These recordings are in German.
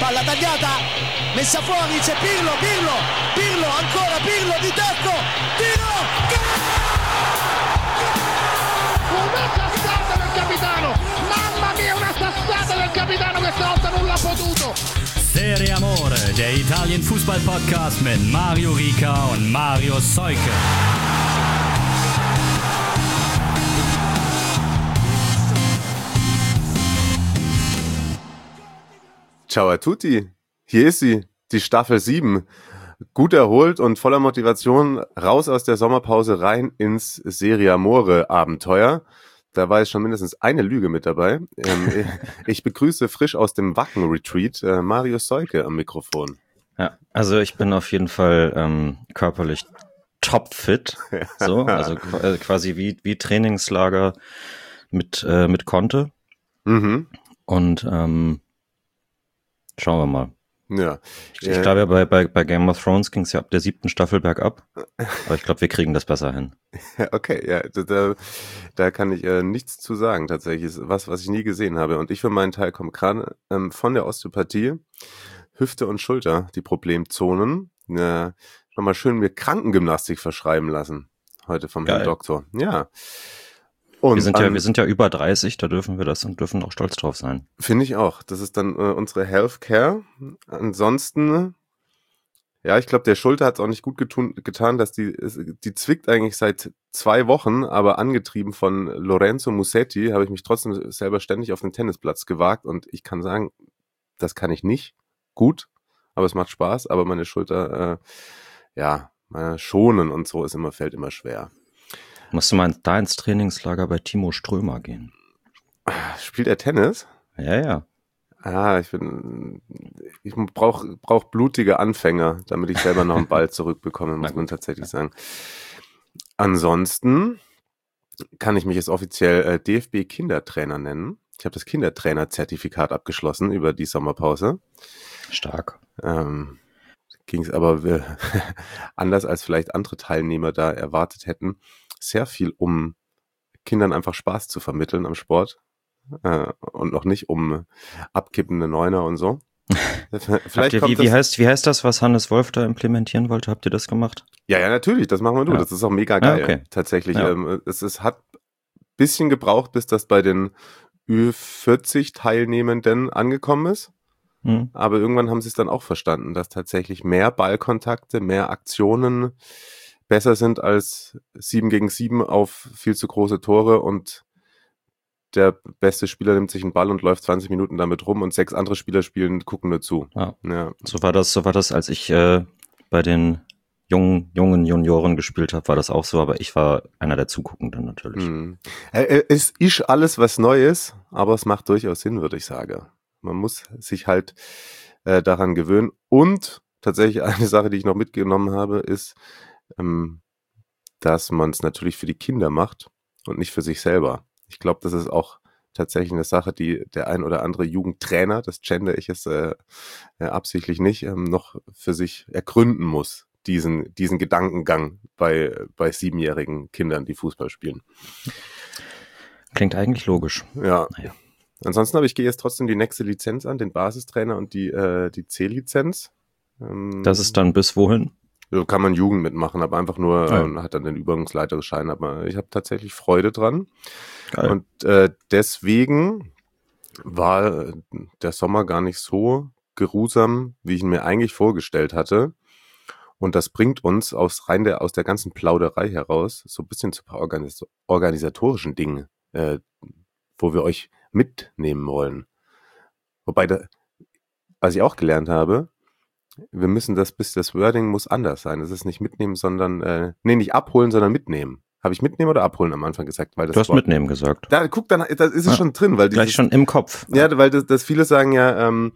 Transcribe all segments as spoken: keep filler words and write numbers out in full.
palla tagliata, messa fuori, c'è Pirlo, Pirlo, Pirlo, ancora Pirlo di tacco, tiro, una sassata del capitano, mamma mia, una sassata del capitano, questa volta non l'ha potuto. Serie Amore, der Italien-Fußball-Podcast mit Mario Rica und Mario Seuke. Ciao a tutti, hier ist sie, die Staffel sieben. Gut erholt und voller Motivation raus aus der Sommerpause rein ins Serie Amore Abenteuer. Da war jetzt schon mindestens eine Lüge mit dabei. Ähm, ich begrüße frisch aus dem Wacken-Retreat äh, Mario Seuke am Mikrofon. Ja, also ich bin auf jeden Fall ähm, körperlich topfit, so, also äh, quasi wie wie Trainingslager mit äh, mit Conte. Mhm. Und ähm, schauen wir mal. Ja. Ich, ich glaube ja, bei, bei, bei Game of Thrones ging es ja ab der siebten Staffel bergab. Aber ich glaube, wir kriegen das besser hin. Okay, ja, da, da kann ich äh, nichts zu sagen tatsächlich. Ist was, was ich nie gesehen habe. Und ich für meinen Teil komme gerade ähm, von der Osteopathie, Hüfte und Schulter, die Problemzonen. Äh, nochmal schön mir Krankengymnastik verschreiben lassen. Heute vom Herrn Doktor. Ja. Und wir sind an, ja, wir sind ja über dreißig, da dürfen wir das und dürfen auch stolz drauf sein. Finde ich auch. Das ist dann äh, unsere Healthcare. Ansonsten, ja, ich glaube, der Schulter hat es auch nicht gut getun, getan, dass die, die zwickt eigentlich seit zwei Wochen, aber angetrieben von Lorenzo Musetti habe ich mich trotzdem selber ständig auf den Tennisplatz gewagt und ich kann sagen, das kann ich nicht gut, aber es macht Spaß, aber meine Schulter, äh, ja, äh, schonen und so ist immer, fällt immer schwer. Musst du mal da ins Trainingslager bei Timo Strömer gehen. Spielt er Tennis? Ja, ja. Ah, ich bin, ich brauche brauch blutige Anfänger, damit ich selber noch einen Ball zurückbekomme, muss man tatsächlich sagen. Ansonsten kann ich mich jetzt offiziell äh, D F B-Kindertrainer nennen. Ich habe das Kindertrainer-Zertifikat abgeschlossen über die Sommerpause. Stark. Ähm, ging es aber äh, anders als vielleicht andere Teilnehmer da erwartet hätten, sehr viel um Kindern einfach Spaß zu vermitteln am Sport äh, und noch nicht um abkippende Neuner und so. Vielleicht ihr, wie, wie, heißt, wie heißt das, was Hannes Wolf da implementieren wollte? Habt ihr das gemacht? Ja, ja, natürlich, das machen wir nur. Ja. Das ist auch mega geil, ja, okay. Tatsächlich. Ja. Ähm, es, es hat ein bisschen gebraucht, bis das bei den Ü vierzig Teilnehmenden angekommen ist. Mhm. Aber irgendwann haben sie es dann auch verstanden, dass tatsächlich mehr Ballkontakte, mehr Aktionen besser sind als sieben gegen sieben auf viel zu große Tore und der beste Spieler nimmt sich einen Ball und läuft zwanzig Minuten damit rum und sechs andere Spieler spielen, gucken nur zu. Ja. Ja. So war das, so war das, als ich äh, bei den jungen, jungen Junioren gespielt habe, war das auch so, aber ich war einer der Zuguckenden natürlich. Hm. Es ist alles was Neues, aber es macht durchaus Sinn, würde ich sagen. Man muss sich halt äh, daran gewöhnen und tatsächlich eine Sache, die ich noch mitgenommen habe, ist, ähm, dass man es natürlich für die Kinder macht und nicht für sich selber. Ich glaube, das ist auch tatsächlich eine Sache, die der ein oder andere Jugendtrainer, das gender ich es äh, äh, absichtlich nicht, ähm, noch für sich ergründen muss, diesen diesen Gedankengang bei bei siebenjährigen Kindern, die Fußball spielen. Klingt eigentlich logisch. Ja. Naja. Ansonsten habe ich gehe jetzt trotzdem die nächste Lizenz an, den Basistrainer und die äh, die C-Lizenz. Ähm, das ist dann bis wohin? So kann man Jugend mitmachen, aber einfach nur ja. äh, hat dann den Übungsleiterschein. Aber ich habe tatsächlich Freude dran. Geil. Und äh, deswegen war der Sommer gar nicht so geruhsam, wie ich ihn mir eigentlich vorgestellt hatte. Und das bringt uns aus rein der aus der ganzen Plauderei heraus so ein bisschen zu ein paar organis- organisatorischen Dingen, äh, wo wir euch mitnehmen wollen. Wobei, da, was ich auch gelernt habe, wir müssen das, bis das Wording muss anders sein. Es ist nicht mitnehmen, sondern, äh, nee, nicht abholen, sondern mitnehmen. Habe ich mitnehmen oder abholen am Anfang gesagt? Weil das du hast Wort, mitnehmen gesagt. Da, guck, dann da ist es ja schon drin. Weil Gleich dieses, schon im Kopf. Ja, weil das, das viele sagen ja, ähm,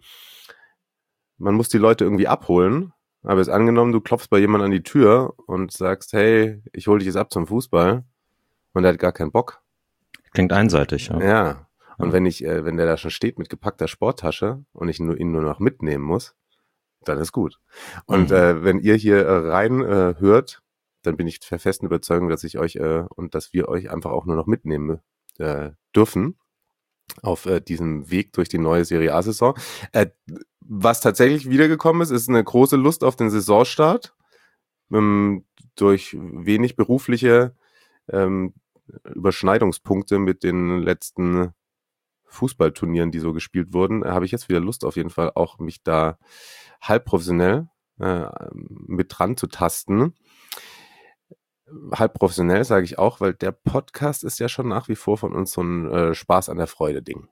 man muss die Leute irgendwie abholen. Aber jetzt angenommen, du klopfst bei jemandem an die Tür und sagst, hey, ich hole dich jetzt ab zum Fußball. Und der hat gar keinen Bock. Klingt einseitig, ja. Ja. Und ja. wenn ich, äh, wenn der da schon steht mit gepackter Sporttasche und ich nur, ihn nur noch mitnehmen muss, dann ist gut. Und mhm. äh, wenn ihr hier äh, rein äh, hört, dann bin ich der festen Überzeugung, dass ich euch äh, und dass wir euch einfach auch nur noch mitnehmen äh, dürfen auf äh, diesem Weg durch die neue Serie A-Saison. Äh, was tatsächlich wiedergekommen ist, ist eine große Lust auf den Saisonstart. Ähm, durch wenig berufliche ähm, Überschneidungspunkte mit den letzten Fußballturnieren, die so gespielt wurden, habe ich jetzt wieder Lust auf jeden Fall auch, mich da halb professionell äh, mit dran zu tasten. Halb professionell sage ich auch, weil der Podcast ist ja schon nach wie vor von uns so ein äh, Spaß an der Freude Ding.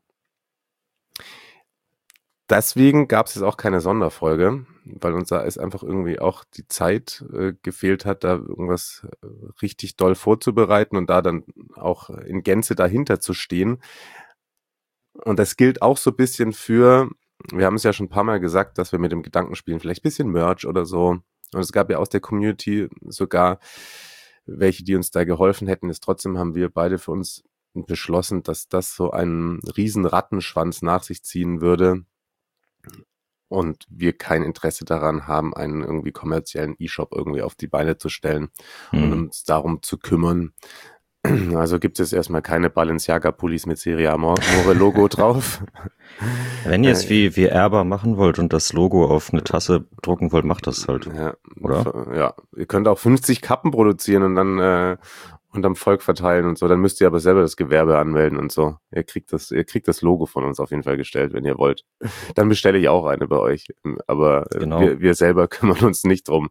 Deswegen gab es jetzt auch keine Sonderfolge, weil uns da ist einfach irgendwie auch die Zeit äh, gefehlt hat, da irgendwas äh, richtig doll vorzubereiten und da dann auch in Gänze dahinter zu stehen. Und das gilt auch so ein bisschen für, wir haben es ja schon ein paar Mal gesagt, dass wir mit dem Gedanken spielen, vielleicht ein bisschen Merch oder so. Und es gab ja aus der Community sogar welche, die uns da geholfen hätten. Ist trotzdem haben wir beide für uns beschlossen, dass das so einen riesen Rattenschwanz nach sich ziehen würde. Und wir kein Interesse daran haben, einen irgendwie kommerziellen E-Shop irgendwie auf die Beine zu stellen mhm. und uns darum zu kümmern. Also gibt es erstmal keine Balenciaga-Pullis mit Serie Amore-Logo drauf. Wenn ihr es wie, wie Erber machen wollt und das Logo auf eine Tasse drucken wollt, macht das halt, ja, oder? Ja, ihr könnt auch fünfzig Kappen produzieren und dann äh, unterm Volk verteilen und so. Dann müsst ihr aber selber das Gewerbe anmelden und so. Ihr kriegt das, ihr kriegt das Logo von uns auf jeden Fall gestellt, wenn ihr wollt. Dann bestelle ich auch eine bei euch. Aber genau. wir, wir selber kümmern uns nicht drum.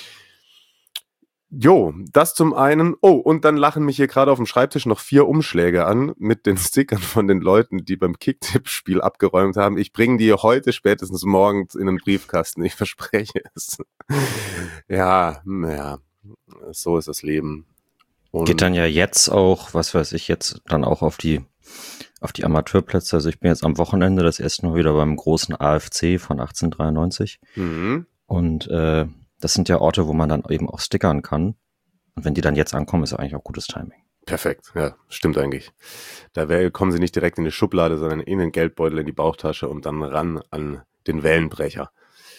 Jo, das zum einen. Oh, und dann lachen mich hier gerade auf dem Schreibtisch noch vier Umschläge an mit den Stickern von den Leuten, die beim Kicktipp-Spiel abgeräumt haben. Ich bringe die heute spätestens morgens in den Briefkasten. Ich verspreche es. Ja, ja, so ist das Leben. Und geht dann ja jetzt auch, was weiß ich, jetzt dann auch auf die auf die Amateurplätze. Also ich bin jetzt am Wochenende das erste Mal wieder beim großen A F C von achtzehnhundertdreiundneunzig. Mhm. Und äh, das sind ja Orte, wo man dann eben auch stickern kann. Und wenn die dann jetzt ankommen, ist ja eigentlich auch gutes Timing. Perfekt, ja, stimmt eigentlich. Da wär, kommen sie nicht direkt in die Schublade, sondern in den Geldbeutel, in die Bauchtasche und dann ran an den Wellenbrecher.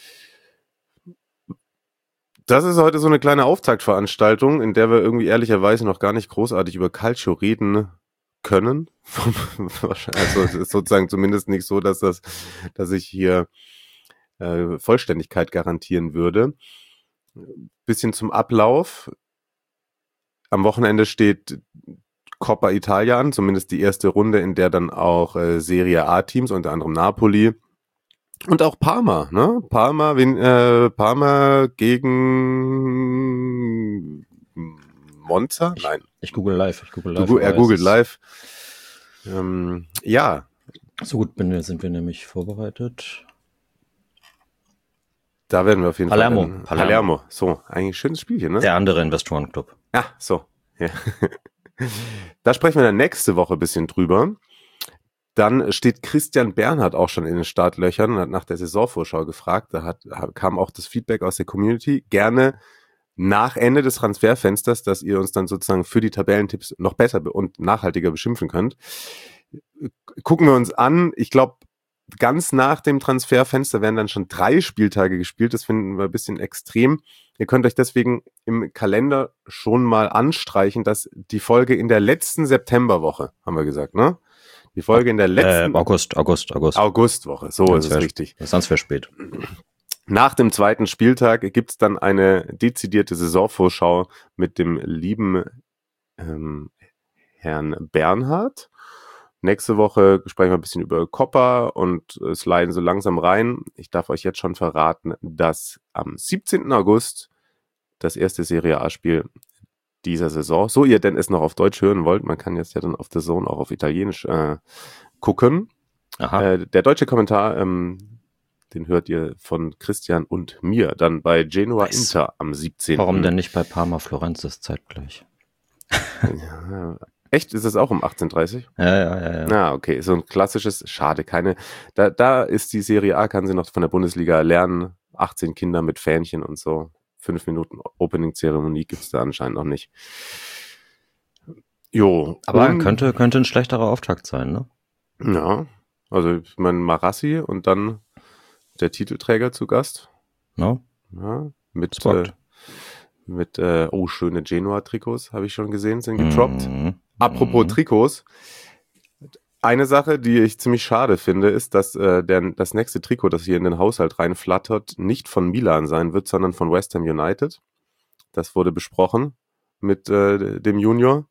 Das ist heute so eine kleine Auftaktveranstaltung, in der wir irgendwie ehrlicherweise noch gar nicht großartig über Calcio reden können. Also es ist sozusagen zumindest nicht so, dass das, dass ich hier äh, Vollständigkeit garantieren würde. Bisschen zum Ablauf. Am Wochenende steht Coppa Italia an, zumindest die erste Runde, in der dann auch äh, Serie A-Teams, unter anderem Napoli und auch Parma, ne? Parma, äh, Parma gegen Monza? Ich, Nein. Ich google live. Ich google live. Du, er googelt live. Ähm, ja. So gut bin wir, sind wir nämlich vorbereitet. Da werden wir auf jeden Palermo. Fall. Palermo. Palermo. So, eigentlich ein schönes Spielchen, ne? Der andere Investorenclub. Ja, so. Ja. Da sprechen wir dann nächste Woche ein bisschen drüber. Dann steht Christian Bernhard auch schon in den Startlöchern und hat nach der Saisonvorschau gefragt. Da hat, kam auch das Feedback aus der Community. Gerne nach Ende des Transferfensters, dass ihr uns dann sozusagen für die Tabellentipps noch besser und nachhaltiger beschimpfen könnt. Gucken wir uns an. Ich glaube, ganz nach dem Transferfenster werden dann schon drei Spieltage gespielt. Das finden wir ein bisschen extrem. Ihr könnt euch deswegen im Kalender schon mal anstreichen, dass die Folge in der letzten Septemberwoche, haben wir gesagt, ne? Die Folge in der letzten... Äh, August, August, August. Augustwoche, so ist es richtig. Sonst wäre spät. Nach dem zweiten Spieltag gibt's dann eine dezidierte Saisonvorschau mit dem lieben ähm, Herrn Bernhard. Nächste Woche sprechen wir ein bisschen über Coppa und es sliden so langsam rein. Ich darf euch jetzt schon verraten, dass am siebzehnten August das erste Serie A-Spiel dieser Saison, so ihr denn es noch auf Deutsch hören wollt, man kann jetzt ja dann auf The Zone auch auf Italienisch äh, gucken. Aha. Äh, der deutsche Kommentar, ähm, den hört ihr von Christian und mir, dann bei Genoa nice. Inter am siebzehnten Warum denn nicht bei Parma Florenz ist zeitgleich? Ja, echt? Ist das auch um achtzehn Uhr dreißig? Ja, ja, ja, ja. Ah, okay. So ein klassisches, schade, keine. Da, da ist die Serie A, kann sie noch von der Bundesliga lernen. achtzehn Kinder mit Fähnchen und so. Fünf Minuten Opening-Zeremonie gibt's da anscheinend noch nicht. Jo. Aber um, könnte, könnte ein schlechterer Auftakt sein, ne? Ja. Also, ich meine, Marassi und dann der Titelträger zu Gast. No? Ja. Mit, äh, mit, äh, oh, schöne Genua-Trikots, habe ich schon gesehen, sind getroppt. Mm. Apropos mm. Trikots. Eine Sache, die ich ziemlich schade finde, ist, dass äh, der, das nächste Trikot, das hier in den Haushalt reinflattert, nicht von Milan sein wird, sondern von West Ham United. Das wurde besprochen mit äh, dem Junior.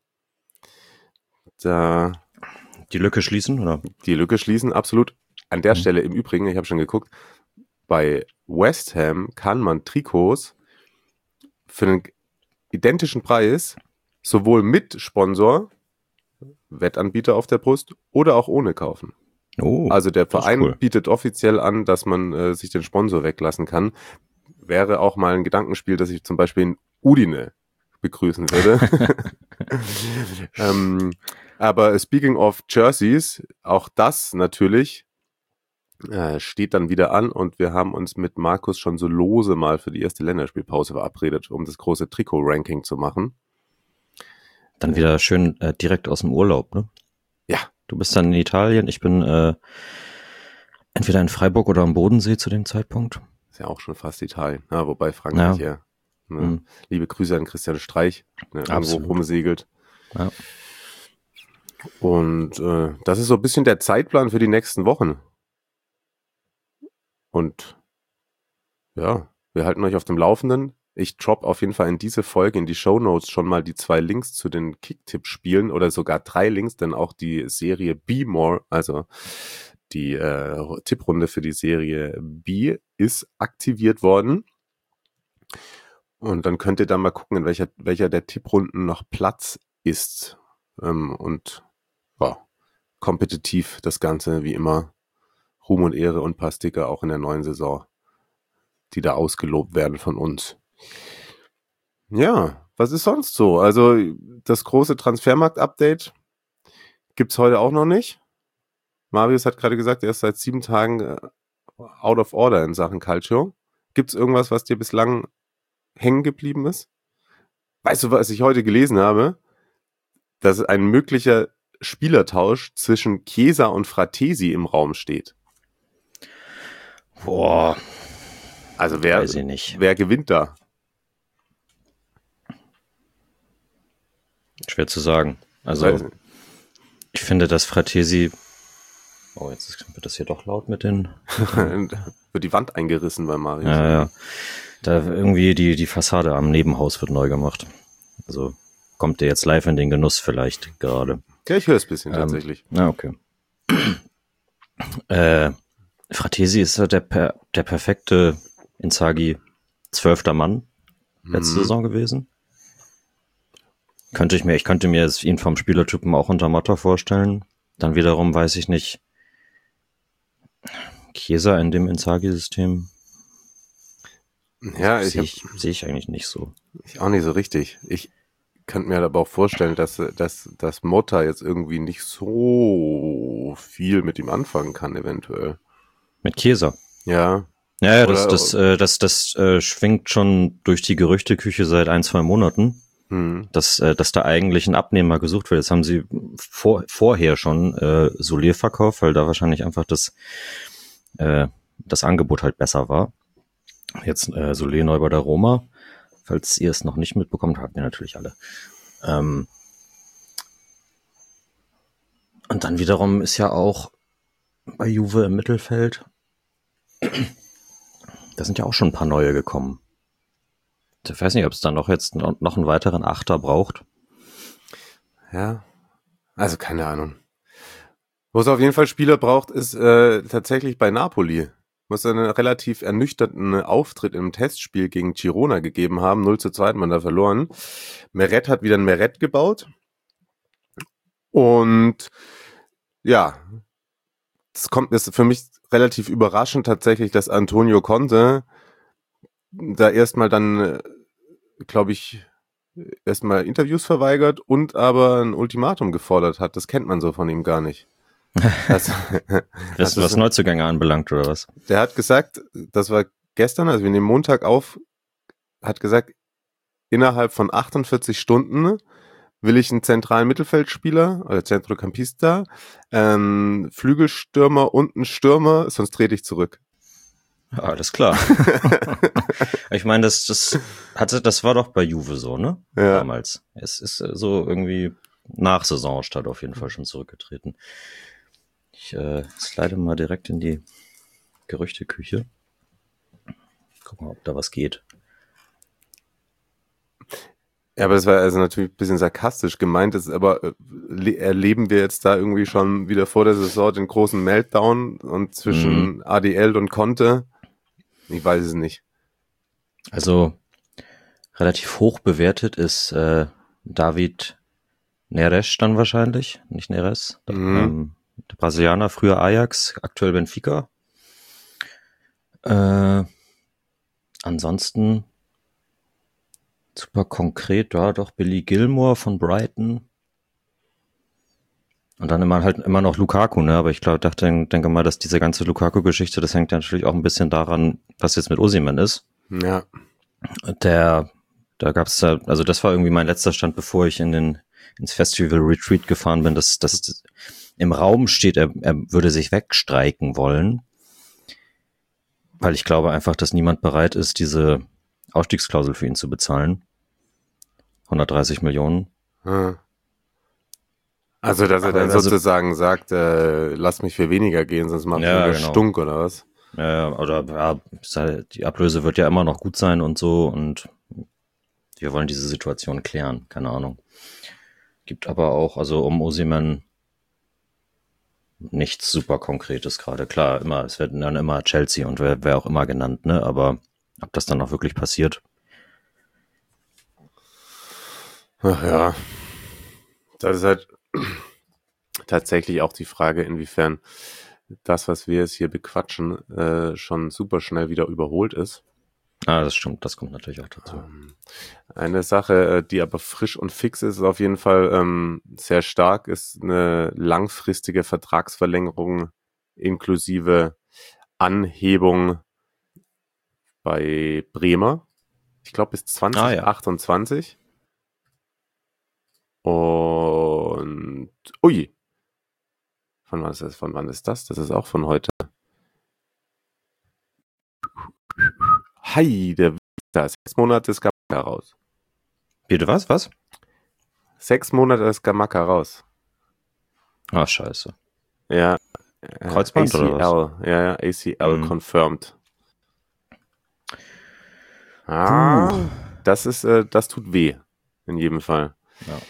Da die Lücke schließen, oder? Die Lücke schließen, absolut. An der mhm. Stelle im Übrigen, ich habe schon geguckt, bei West Ham kann man Trikots für einen identischen Preis sowohl mit Sponsor, Wettanbieter auf der Brust oder auch ohne kaufen. Oh, also der Verein cool. bietet offiziell an, dass man äh, sich den Sponsor weglassen kann. Wäre auch mal ein Gedankenspiel, dass ich zum Beispiel in Udine begrüßen würde. ähm, aber speaking of Jerseys, auch das natürlich äh, steht dann wieder an und wir haben uns mit Markus schon so lose mal für die erste Länderspielpause verabredet, um das große Trikot-Ranking zu machen. Dann wieder schön äh, direkt aus dem Urlaub, ne? Ja. Du bist dann in Italien, ich bin äh, entweder in Freiburg oder am Bodensee zu dem Zeitpunkt. Ist ja auch schon fast Italien, ja, wobei Frankreich ja, ja ne? mhm. Liebe Grüße an Christian Streich, der irgendwo rumsegelt. Ja. Und äh, das ist so ein bisschen der Zeitplan für die nächsten Wochen. Und ja, wir halten euch auf dem Laufenden. Ich drop auf jeden Fall in diese Folge, in die Shownotes schon mal die zwei Links zu den Kicktipp-Spielen oder sogar drei Links, denn auch die Serie Be More, also die äh, Tipprunde für die Serie B ist aktiviert worden. Und dann könnt ihr da mal gucken, in welcher, welcher der Tipprunden noch Platz ist. Ähm, und ja, kompetitiv das Ganze wie immer. Ruhm und Ehre und paar Sticker auch in der neuen Saison, die da ausgelobt werden von uns. Ja, was ist sonst so? Also das große Transfermarkt-Update gibt's heute auch noch nicht. Marius hat gerade gesagt, er ist seit sieben Tagen äh, out of order in Sachen Calcio. Gibt's irgendwas, was dir bislang hängen geblieben ist? Weißt du, was ich heute gelesen habe? Dass ein möglicher Spielertausch zwischen Chiesa und Fratesi im Raum steht. Boah. Also wer, weiß ich nicht. Wer gewinnt da? Schwer zu sagen. Also ich finde, dass Fratesi... Oh, jetzt wird das hier doch laut mit den... Wird die Wand eingerissen bei Marius. Ja, ja. Da irgendwie die, die Fassade am Nebenhaus wird neu gemacht. Also kommt der jetzt live in den Genuss vielleicht gerade. Ja, ich höre es ein bisschen ähm, tatsächlich. Na, okay. äh, Fratesi ist ja der, per, der perfekte Inzaghi zwölfter Mann letzte mhm. Saison gewesen. Könnte ich mir, ich könnte mir ihn vom Spielertypen auch unter Motta vorstellen. Dann wiederum weiß ich nicht, Chiesa in dem Inzaghi-System. Ja, ich sehe ich, seh ich eigentlich nicht so. Ich auch nicht so richtig. Ich kann mir aber auch vorstellen, dass, dass, dass Motta jetzt irgendwie nicht so viel mit ihm anfangen kann, eventuell. Mit Chiesa? Ja. Ja, ja, das, das, äh, das, das äh, schwingt schon durch die Gerüchteküche seit ein, zwei Monaten, hm. dass, äh, dass da eigentlich ein Abnehmer gesucht wird. Jetzt haben sie vor, vorher schon äh, Soler verkauft, weil da wahrscheinlich einfach das, äh, das Angebot halt besser war. Jetzt äh, Soler neu bei der Roma. Falls ihr es noch nicht mitbekommt, habt ihr natürlich alle. Ähm und dann wiederum ist ja auch bei Juve im Mittelfeld, da sind ja auch schon ein paar neue gekommen. Ich weiß nicht, ob es da noch jetzt noch einen weiteren Achter braucht. Ja, also keine Ahnung. Wo es auf jeden Fall Spieler braucht, ist äh, tatsächlich bei Napoli. Muss einen relativ ernüchternden Auftritt im Testspiel gegen Girona gegeben haben. null zu zwei hat man da verloren. Meret hat wieder ein Meret gebaut. Und ja, es kommt ist für mich relativ überraschend tatsächlich, dass Antonio Conte da erstmal dann, glaube ich, erstmal Interviews verweigert und aber ein Ultimatum gefordert hat. Das kennt man so von ihm gar nicht. Das, das, was Neuzugänge anbelangt, oder was? Der hat gesagt, das war gestern, also wir nehmen Montag auf, hat gesagt, innerhalb von achtundvierzig Stunden will ich einen zentralen Mittelfeldspieler oder Centrocampista, einen Flügelstürmer und einen Stürmer, sonst trete ich zurück. Ja, alles klar. Ich meine, das, das hatte, das war doch bei Juve so, ne? Ja. Damals. Es ist so irgendwie nach Saisonstart auf jeden Fall schon zurückgetreten. Ich äh, slide mal direkt in die Gerüchteküche. Gucken mal, ob da was geht. Ja, aber das war also natürlich ein bisschen sarkastisch gemeint, ist, aber äh, erleben wir jetzt da irgendwie schon wieder vor der Saison den großen Meltdown und zwischen mhm. A D L und Conte? Ich weiß es nicht. Also relativ hoch bewertet ist äh, David Neres dann wahrscheinlich, nicht Neres. Mhm. Ähm, der Brasilianer, früher Ajax, aktuell Benfica. Äh, ansonsten super konkret, ja doch, Billy Gilmore von Brighton. Und dann immer halt immer noch Lukaku, ne? Aber ich glaube, dachte, denke mal, dass diese ganze Lukaku-Geschichte, das hängt ja natürlich auch ein bisschen daran, was jetzt mit Osimhen ist. Ja. Der, da gab's da, also das war irgendwie mein letzter Stand, bevor ich in den ins Festival Retreat gefahren bin, dass das im Raum steht, er, er würde sich wegstreiken wollen, weil ich glaube einfach, dass niemand bereit ist, diese Ausstiegsklausel für ihn zu bezahlen. hundertdreißig Millionen. Hm. Also, dass er dann also, sozusagen sagt, äh, lass mich für weniger gehen, sonst macht ja, er genau. Stunk oder was? Ja, oder ja, die Ablöse wird ja immer noch gut sein und so und wir wollen diese Situation klären, keine Ahnung. Gibt aber auch, also um Osimhen nichts super Konkretes gerade. Klar, immer, es werden dann immer Chelsea und wer, wer auch immer genannt, ne? Aber ob das dann auch wirklich passiert? Ach ja, das ist halt tatsächlich auch die Frage, inwiefern das, was wir jetzt hier bequatschen, äh, schon super schnell wieder überholt ist. Ah, das stimmt, das kommt natürlich auch dazu. Eine Sache, die aber frisch und fix ist, ist auf jeden Fall ähm, sehr stark, ist eine langfristige Vertragsverlängerung inklusive Anhebung bei Bremer. Ich glaube bis zwanzig achtundzwanzig. Ah, ja. Und ui, von wann ist das? Von wann ist das? Das ist auch von heute. Hi, der da sechs Monate ist Gamaka raus. Bitte was? Was? Sechs Monate ist Gamaka raus. Ah, scheiße. Ja. Kreuzband A C L, oder was? Ja, ja, A C L mhm. confirmed. Ah, uh. das ist, äh, das tut weh. In jedem Fall. Ja.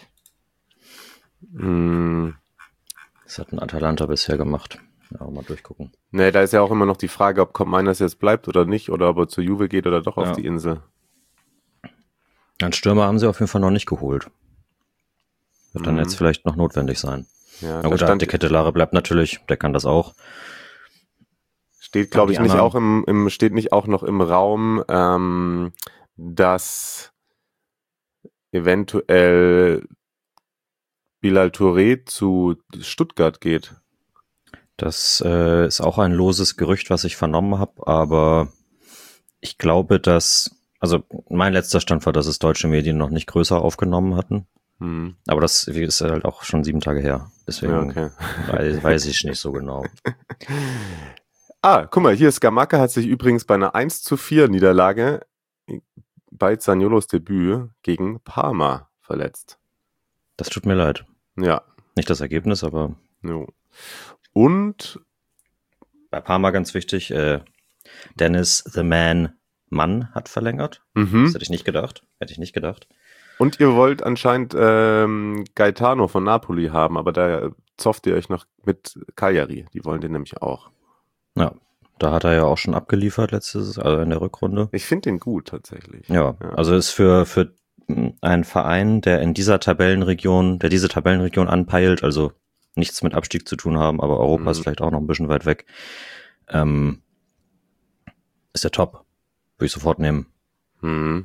Hm. Das hat ein Atalanta bisher gemacht. Ja, mal durchgucken. Ne, da ist ja auch immer noch die Frage, ob Koopmeiners jetzt bleibt oder nicht, oder ob er zur Juve geht oder doch auf ja. die Insel. Einen Stürmer haben sie auf jeden Fall noch nicht geholt. Wird dann mhm. jetzt vielleicht noch notwendig sein. Ja, Na gut, der Kettelare bleibt natürlich, der kann das auch. Steht, glaube ich, nicht auch im, im, steht nicht auch noch im Raum, ähm, dass eventuell Bilal Touré zu Stuttgart geht. Das äh, ist auch ein loses Gerücht, was ich vernommen habe, aber ich glaube, dass, also mein letzter Stand war, dass es deutsche Medien noch nicht größer aufgenommen hatten. Hm. Aber das ist halt auch schon sieben Tage her. Deswegen ja, okay. weiß, weiß ich nicht so genau. Ah, guck mal, hier Scamacca hat sich übrigens bei einer eins zu vier Niederlage bei Zaniolo's Debüt gegen Parma verletzt. Das tut mir leid. Ja. Nicht das Ergebnis, aber... Jo. Und bei Parma ganz wichtig, äh, Dennis the Man Mann hat verlängert. Mhm. Das hätte ich nicht gedacht. Hätte ich nicht gedacht. Und ihr wollt anscheinend ähm, Gaetano von Napoli haben, aber da zofft ihr euch noch mit Cagliari. Die wollen den nämlich auch. Ja, da hat er ja auch schon abgeliefert letztes, also in der Rückrunde. Ich finde den gut tatsächlich. Ja, ja, also ist für für einen Verein, der in dieser Tabellenregion, der diese Tabellenregion anpeilt, also nichts mit Abstieg zu tun haben, aber Europa mhm. ist vielleicht auch noch ein bisschen weit weg, ähm, ist der top. Würde ich sofort nehmen. Mhm.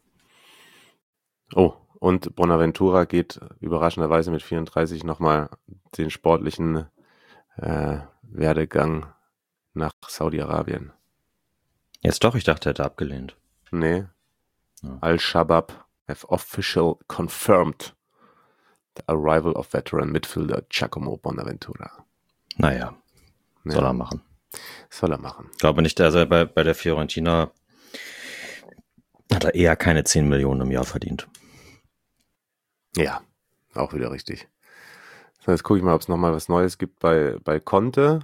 Oh, und Bonaventura geht überraschenderweise mit vierunddreißig nochmal den sportlichen äh, Werdegang nach Saudi-Arabien. Jetzt doch, ich dachte, er hätte abgelehnt. Nee. Ja. Al-Shabab have official confirmed the arrival of veteran midfielder Giacomo Bonaventura. Naja, ja. soll er machen. Soll er machen. Ich glaube nicht, also bei, bei der Fiorentina hat er eher keine zehn Millionen im Jahr verdient. Ja, auch wieder richtig. So, jetzt gucke ich mal, ob es nochmal was Neues gibt bei, bei Conte.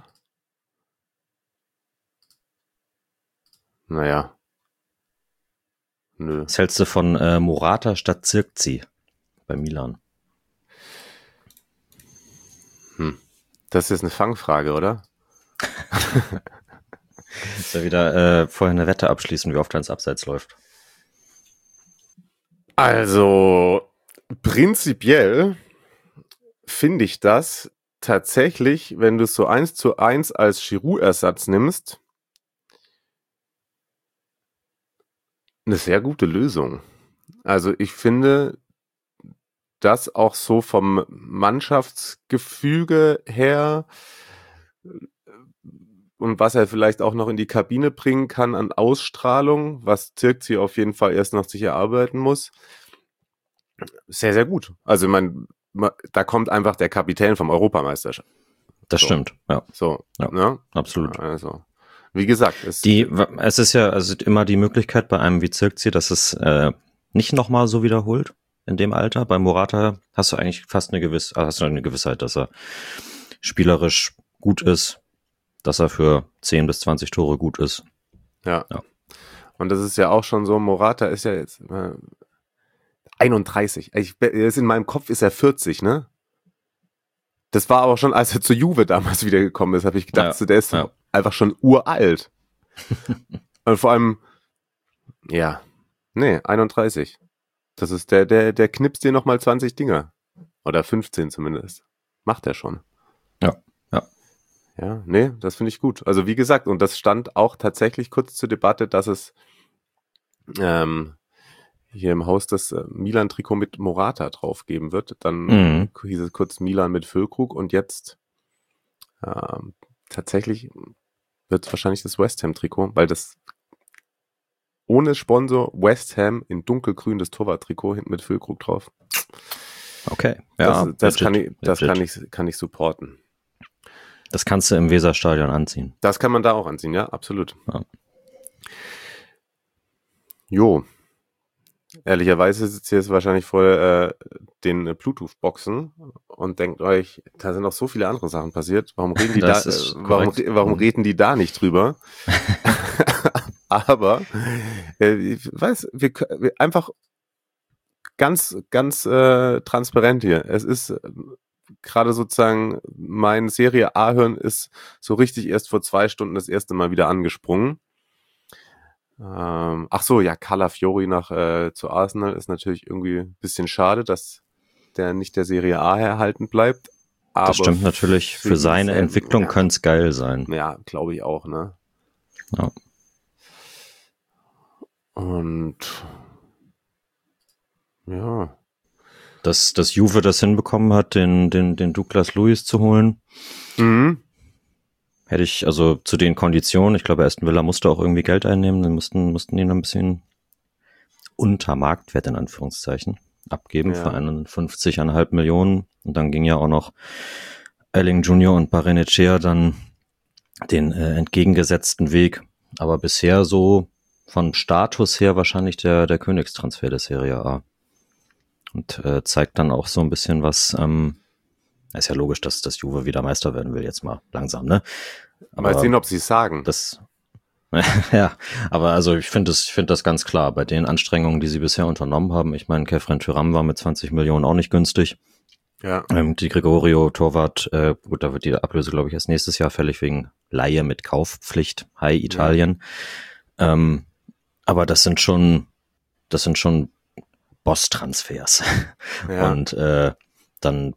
Naja. Nö. Was hältst du von äh, Morata statt Zirkzee bei Milan? Hm. Das ist jetzt eine Fangfrage, oder? Ist ja wieder äh, vorher eine Wette abschließen, wie oft er ins Abseits läuft. Also, prinzipiell finde ich das tatsächlich, wenn du es so eins zu eins als Giroud-Ersatz nimmst, eine sehr gute Lösung. Also ich finde, das auch so vom Mannschaftsgefüge her und was er vielleicht auch noch in die Kabine bringen kann an Ausstrahlung, was Zirkzee auf jeden Fall erst noch sich erarbeiten muss, sehr, sehr gut. Also ich meine, da kommt einfach der Kapitän vom Europameisterschaft. Das so. Stimmt, ja. So, ja, ne? Absolut. Also, wie gesagt, es, die, es ist ja also immer die Möglichkeit bei einem wie Zirkzee, dass es äh, nicht nochmal so wiederholt in dem Alter. Bei Morata hast du eigentlich fast eine gewisse, hast du eine Gewissheit, dass er spielerisch gut ist, dass er für zehn bis zwanzig Tore gut ist. Ja. ja. Und das ist ja auch schon so, Morata ist ja jetzt äh, einunddreißig. Ich, ist in meinem Kopf ist er vierzig, ne? Das war aber schon, als er zu Juve damals wiedergekommen ist, habe ich gedacht, ja, so, der ist ja. einfach schon uralt. Und vor allem, ja, nee, einunddreißig. Das ist der, der, der knipst dir nochmal zwanzig Dinger. Oder fünfzehn zumindest. Macht er schon. Ja, ja. Ja, nee, das finde ich gut. Also wie gesagt, und das stand auch tatsächlich kurz zur Debatte, dass es ähm, hier im Haus das äh, Milan-Trikot mit Morata drauf geben wird. Dann mhm. hieß es kurz Milan mit Füllkrug und jetzt ähm, tatsächlich wird es wahrscheinlich das West Ham-Trikot, weil das ohne Sponsor West Ham in dunkelgrün das Torwart-Trikot hinten mit Füllkrug drauf. Okay, ja. Das, das, kann, ich, das kann, ich, kann ich supporten. Das kannst du im Weserstadion anziehen. Das kann man da auch anziehen, ja, absolut. Ja. Jo. Ehrlicherweise sitzt ihr jetzt wahrscheinlich vor äh, den äh, Bluetooth-Boxen und denkt euch, da sind noch so viele andere Sachen passiert. Warum reden die da? Äh, warum, warum reden die da nicht drüber? Aber äh, ich weiß, wir, wir einfach ganz, ganz äh, transparent hier. Es ist äh, gerade sozusagen mein Serie A-Hören ist so richtig erst vor zwei Stunden das erste Mal wieder angesprungen. Ähm, ach so, ja, Calafiori nach äh, zu Arsenal ist natürlich irgendwie ein bisschen schade, dass der nicht der Serie A erhalten bleibt. Aber das stimmt natürlich. Für, für seine diese, Entwicklung ja, könnte es geil sein. Ja, glaube ich auch, ne? Ja. Und ja. Dass, dass Juve das hinbekommen hat, den, den, den Douglas Luiz zu holen. Mhm. Hätte ich, also zu den Konditionen, ich glaube, Aston Villa musste auch irgendwie Geld einnehmen, dann mussten, mussten die noch ein bisschen unter Marktwert in Anführungszeichen abgeben ja. für einundfünfzig Komma fünf Millionen. Und dann ging ja auch noch Elling Junior und Barrenechea dann den äh, entgegengesetzten Weg. Aber bisher so von Status her wahrscheinlich der, der Königstransfer der Serie A. Und äh, zeigt dann auch so ein bisschen was, ähm, ist ja logisch, dass das Juve wieder Meister werden will, jetzt mal langsam, ne? Aber mal sehen, ob sie es sagen. Das, ja, aber also ich finde das, ich finde das ganz klar, bei den Anstrengungen, die sie bisher unternommen haben. Ich meine, Kefren Thuram war mit zwanzig Millionen auch nicht günstig. Ja. Ähm, die Gregorio Torwart, äh, gut, da wird die Ablöse, glaube ich, erst nächstes Jahr fällig wegen Leihe mit Kaufpflicht. Hi, Italien. Ja. Ähm, aber das sind schon, das sind schon Boss-Transfers. Ja. Und äh, dann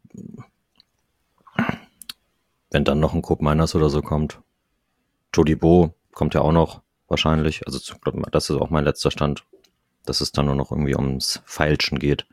wenn dann noch ein Koop Miners oder so kommt. Todibo kommt ja auch noch wahrscheinlich. Also das ist auch mein letzter Stand, dass es dann nur noch irgendwie ums Feilschen geht.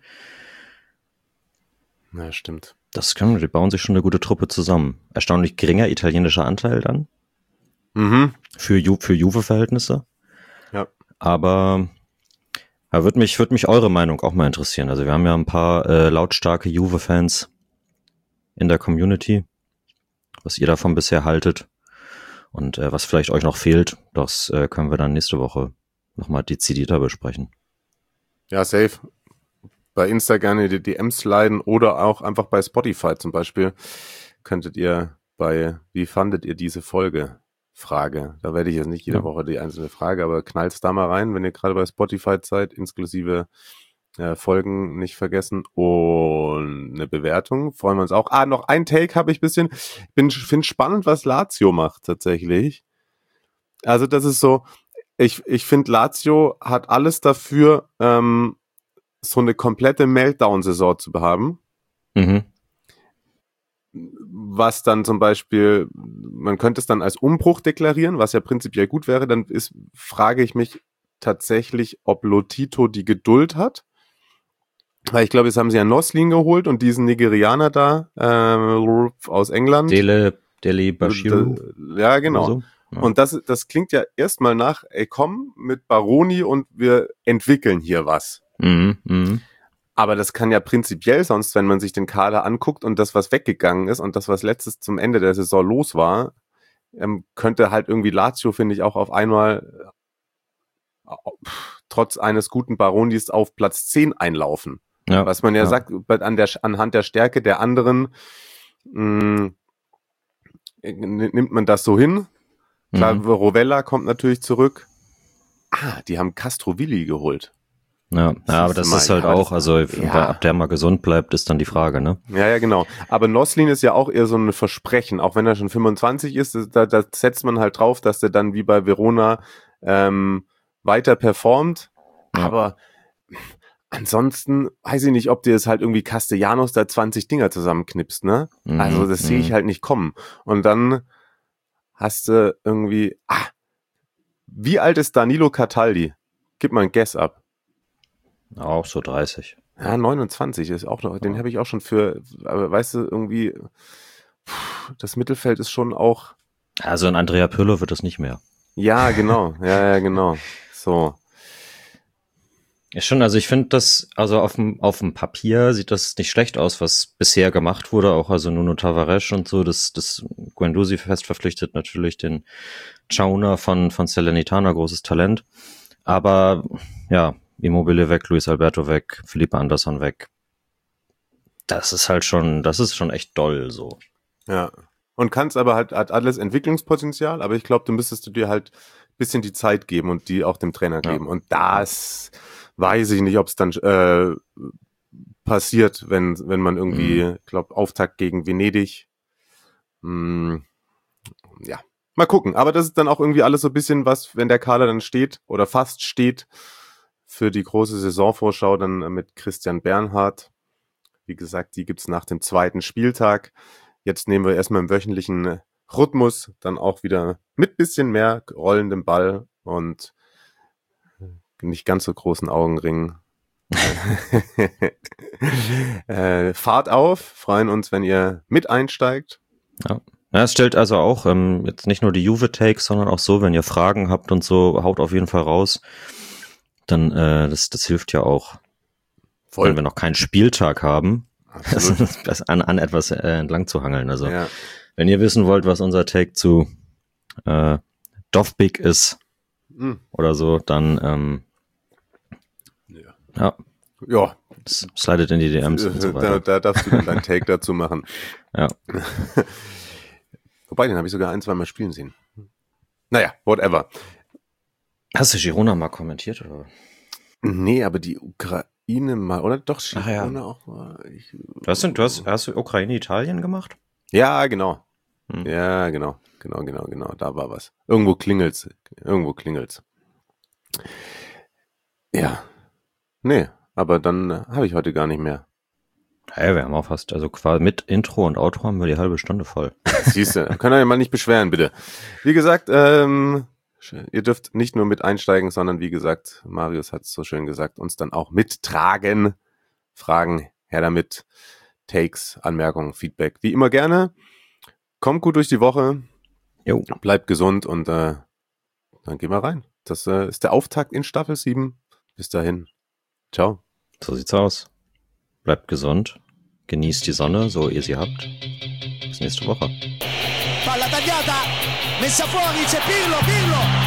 Ja, stimmt. Das können, die bauen sich schon eine gute Truppe zusammen. Erstaunlich geringer italienischer Anteil dann. Mhm. Für, Ju- für Juve-Verhältnisse. Ja. Aber ja, würde mich, würd mich eure Meinung auch mal interessieren. Also wir haben ja ein paar äh, lautstarke Juve-Fans in der Community. Was ihr davon bisher haltet und äh, was vielleicht euch noch fehlt, das äh, können wir dann nächste Woche nochmal dezidierter besprechen. Ja, safe. bei Insta gerne die D Ms sliden oder auch einfach bei Spotify zum Beispiel könntet ihr bei Wie fandet ihr diese Folge? Frage. Da werde ich jetzt nicht jede ja. Woche die einzelne Frage, aber knallt's da mal rein, wenn ihr gerade bei Spotify seid, inklusive äh, Folgen nicht vergessen und eine Bewertung, freuen wir uns auch. Ah, noch ein Take habe ich ein bisschen. Ich bin, finde spannend, was Lazio macht tatsächlich. Also das ist so, ich, ich finde Lazio hat alles dafür, ähm, so eine komplette Meltdown-Saison zu haben. Mhm. Was dann zum Beispiel, man könnte es dann als Umbruch deklarieren, was ja prinzipiell gut wäre, dann ist, frage ich mich tatsächlich, ob Lotito die Geduld hat, weil ich glaube, jetzt haben sie ja Noslin geholt und diesen Nigerianer da äh, aus England. Dele, Dele Bashiru. Ja, genau. So. Ja. Und das, das klingt ja erstmal nach, ey komm, mit Baroni und wir entwickeln hier was. Mhm, mhm. Aber das kann ja prinzipiell sonst, wenn man sich den Kader anguckt und das, was weggegangen ist und das, was letztes zum Ende der Saison los war, ähm, könnte halt irgendwie Lazio, finde ich, auch auf einmal äh, trotz eines guten Baronis auf Platz zehn einlaufen. Ja, was man ja, ja. sagt, an der, anhand der Stärke der anderen mh, nimmt man das so hin. Klar, mhm. Rovella kommt natürlich zurück. Ah, die haben Castrovilli geholt. Ja, ja, aber das ist halt auch, also ja. ab der mal gesund bleibt, ist dann die Frage, ne? Ja, ja, genau. Aber Noslin ist ja auch eher so ein Versprechen, auch wenn er schon fünfundzwanzig ist, da, da setzt man halt drauf, dass der dann wie bei Verona ähm, weiter performt. Ja. Aber ansonsten weiß ich nicht, ob dir es halt irgendwie Castellanos da zwanzig Dinger zusammenknipst, ne? Mhm. Also das mhm. sehe ich halt nicht kommen. Und dann hast du irgendwie, ah, wie alt ist Danilo Cataldi? Gib mal ein Guess ab. Auch so dreißig. Ja, neunundzwanzig ist auch noch, den habe ich auch schon für, aber weißt du, irgendwie, das Mittelfeld ist schon auch. Also ein Andrea Pirlo wird es nicht mehr. Ja, genau, ja, ja, genau. So. Ja, schon, also ich finde das, also auf dem, auf dem Papier sieht das nicht schlecht aus, was bisher gemacht wurde, auch also Nuno Tavares und so, das, das Guendouzi fest verpflichtet, natürlich den Chauna von, von Salernitana, großes Talent. Aber, ja, Immobile weg, Luis Alberto weg, Felipe Anderson weg. Das ist halt schon, das ist schon echt doll so. Ja. Und kannst aber halt, hat alles Entwicklungspotenzial, aber ich glaube, du müsstest du dir halt ein bisschen die Zeit geben und die auch dem Trainer geben. Ja. Und das weiß ich nicht, ob es dann äh, passiert, wenn, wenn man irgendwie, ich mhm. glaube, Auftakt gegen Venedig. Hm, ja. Mal gucken. Aber das ist dann auch irgendwie alles so ein bisschen was, wenn der Kader dann steht oder fast steht, für die große Saisonvorschau dann mit Christian Bernhard. Wie gesagt, die gibt's nach dem zweiten Spieltag. Jetzt nehmen wir erstmal im wöchentlichen Rhythmus dann auch wieder mit bisschen mehr rollendem Ball und nicht ganz so großen Augenringen. äh, Fahrt auf, freuen uns, wenn ihr mit einsteigt. Ja. Ja, es stellt also auch ähm, jetzt nicht nur die Juve-Takes, sondern auch so, wenn ihr Fragen habt und so, haut auf jeden Fall raus. Dann, äh, das, das hilft ja auch, voll. Wenn wir noch keinen Spieltag haben, das an, an etwas äh, entlang zu hangeln. Also, ja. Wenn ihr wissen wollt, was unser Take zu äh, Dovbik ist mhm. oder so, dann ähm, ja. ja. Ja. Slidet in die D Ms und so weiter. Da, da darfst du dann deinen Take dazu machen. Ja. Wobei, den habe ich sogar ein, zwei Mal spielen sehen. Naja, whatever. Hast du Girona mal kommentiert, oder? Nee, aber die Ukraine mal, oder? Doch, Girona ja. auch mal. Ich, du hast, du hast, hast du Ukraine, Italien gemacht? Ja, genau. Hm. Ja, genau. Genau, genau, genau. Da war was. Irgendwo klingelt's. Irgendwo klingelt's. Ja. Nee, aber dann habe ich heute gar nicht mehr. Hey, wir haben auch fast, also quasi mit Intro und Outro haben wir die halbe Stunde voll. Siehst du, könnt ihr ja mal nicht beschweren, bitte. Wie gesagt, ähm, ihr dürft nicht nur mit einsteigen, sondern wie gesagt, Marius hat es so schön gesagt, uns dann auch mittragen. Fragen, her damit, Takes, Anmerkungen, Feedback, wie immer gerne. Kommt gut durch die Woche, jo. Bleibt gesund und äh, dann gehen wir rein. Das äh, ist der Auftakt in Staffel sieben. Bis dahin. Ciao. So sieht's aus. Bleibt gesund, genießt die Sonne, so ihr sie habt. Bis nächste Woche. Palla tagliata, messa fuori, c'è Pirlo, Pirlo.